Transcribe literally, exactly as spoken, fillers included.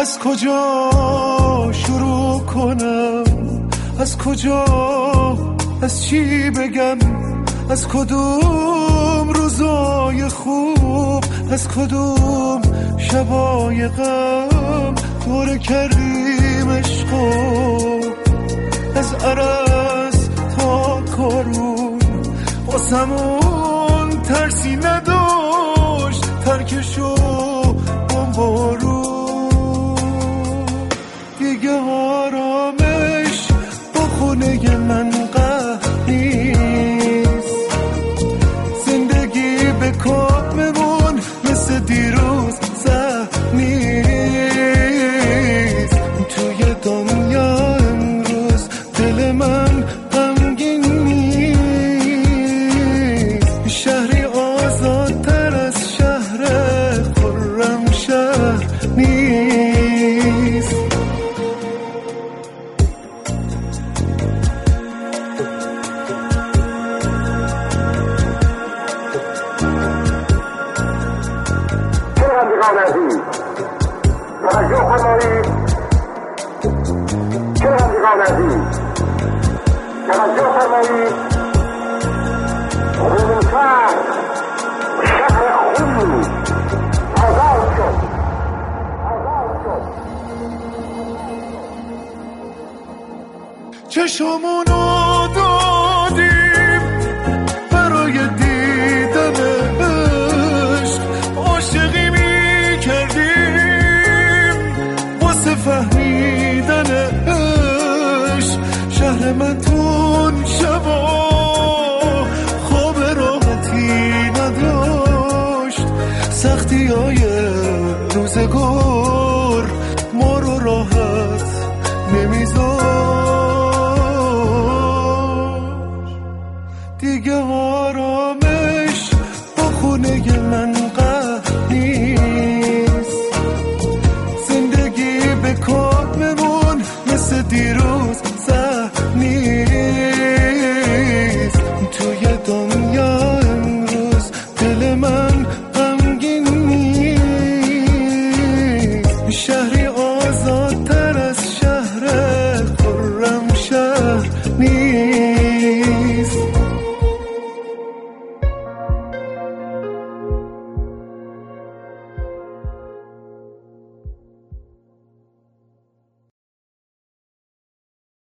از کجا شروع کنم، از کجا، از چی بگم، از کدوم روزای خوب، از کدوم شبای غم دوره کردیم عشقو، از عرس تا کارون واسمون ترسی نداشت، ترکشو بمبارون دیگه آرامش با خونه من قهر نیست، زندگی به کاممون مثل دیروز زهر نیست، توی دنیا امروز دل من غمگین نیست، شهری آزادتر از شهر خرم شهر نیست. شنوندگان عزیز توجه فرمایید، شنوندگان عزیز توجه فرمایید، خونشهر شهر خون آزاد شد، آزاد شد. چشمونو دادیم برای دیدن عشق، عاشقی می کردیم واسه فهمیدن عشق، شهر من تون شبا خواب راحتی نداشت، سختی های روزگار ما رو راحت نمیذاشت، دیگه آرامش با خونه من